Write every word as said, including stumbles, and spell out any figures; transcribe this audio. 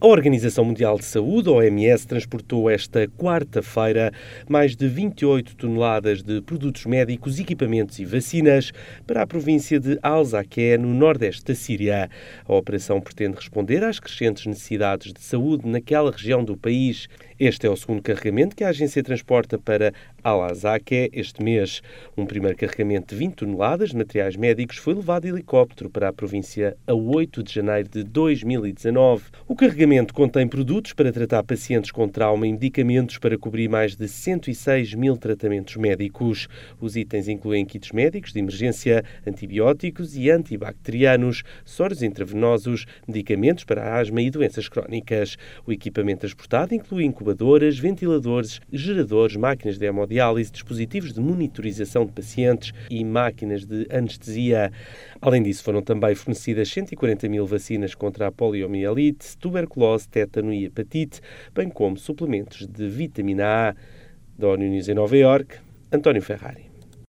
A Organização Mundial de Saúde, a O M S, transportou esta quarta-feira mais de vinte e oito toneladas de produtos médicos, equipamentos e vacinas para a província de Al-Zaqueh, no nordeste da Síria. A operação pretende responder às crescentes necessidades de saúde naquela região do país. Este é o segundo carregamento que a agência transporta para Al-Zaqueh este mês. Um primeiro carregamento de vinte toneladas de materiais médicos foi levado de helicóptero para a província a oito de janeiro de dois mil e dezanove. O carregamento contém produtos para tratar pacientes com trauma e medicamentos para cobrir mais de cento e seis mil tratamentos médicos. Os itens incluem kits médicos de emergência, antibióticos e antibacterianos, soros intravenosos, medicamentos para a asma e doenças crónicas. O equipamento transportado inclui incubadoras, ventiladores, geradores, máquinas de hemodiálise, dispositivos de monitorização de pacientes e máquinas de anestesia. Além disso, foram também fornecidas cento e quarenta mil vacinas contra a poliomielite, tuberculose, tétano e hepatite, bem como suplementos de vitamina A. Da ONU News em Nova Iorque, António Ferrari.